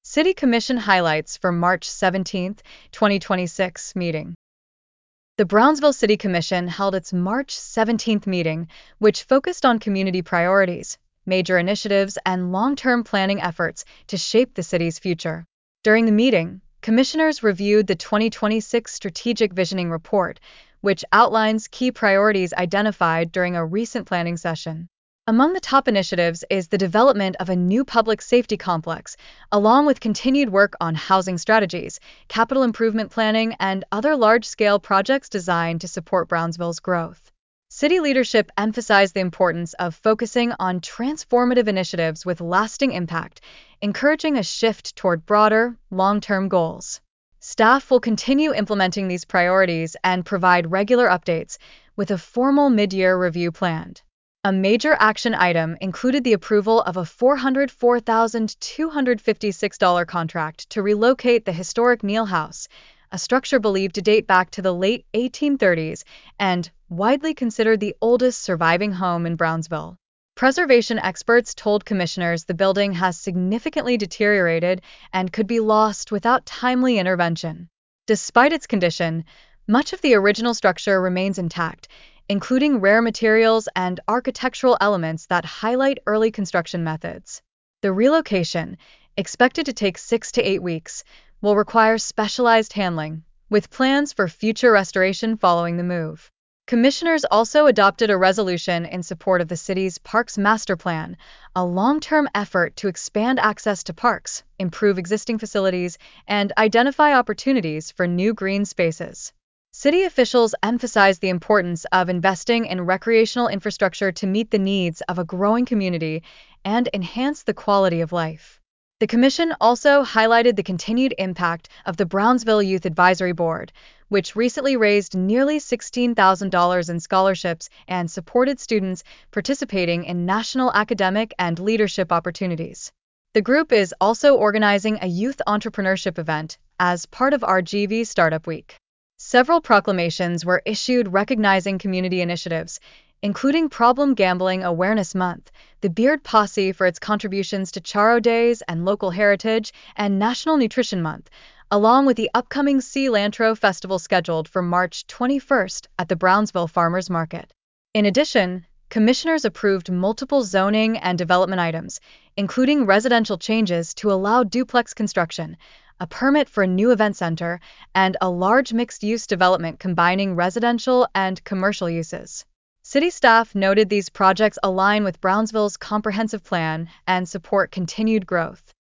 City Commission highlights for March 17, 2026 meeting. The Brownsville City Commission held its March 17th meeting, which focused on community priorities, major initiatives, and long-term planning efforts to shape the city's future. During the meeting, commissioners reviewed the 2026 Strategic Visioning Report, which outlines key priorities identified during a recent planning session. Among the top initiatives is the development of a new public safety complex, along with continued work on housing strategies, capital improvement planning, and other large-scale projects designed to support Brownsville's growth. City leadership emphasized the importance of focusing on transformative initiatives with lasting impact, encouraging a shift toward broader, long-term goals. Staff will continue implementing these priorities and provide regular updates, with a formal mid-year review planned. A major action item included the approval of a $404,256 contract to relocate the historic Neal House, a structure believed to date back to the late 1830s and widely considered the oldest surviving home in Brownsville. Preservation experts told commissioners the building has significantly deteriorated and could be lost without timely intervention. Despite its condition, much of the original structure remains intact, including rare materials and architectural elements that highlight early construction methods. The relocation, expected to take 6 to 8 weeks, will require specialized handling, with plans for future restoration following the move. Commissioners also adopted a resolution in support of the city's Parks Master Plan, a long-term effort to expand access to parks, improve existing facilities, and identify opportunities for new green spaces. City officials emphasized the importance of investing in recreational infrastructure to meet the needs of a growing community and enhance the quality of life. The Commission also highlighted the continued impact of the Brownsville Youth Advisory Board, which recently raised nearly $16,000 in scholarships and supported students participating in national academic and leadership opportunities. The group is also organizing a youth entrepreneurship event as part of RGV Startup Week. Several proclamations were issued recognizing community initiatives, including Problem Gambling Awareness Month, the Beard Posse for its contributions to Charo Days and local heritage, and National Nutrition Month, along with the upcoming Cilantro Festival scheduled for March 21st at the Brownsville Farmers Market. In addition, commissioners approved multiple zoning and development items, including residential changes to allow duplex construction, a permit for a new event center, and a large mixed-use development combining residential and commercial uses. City staff noted these projects align with Brownsville's comprehensive plan and support continued growth.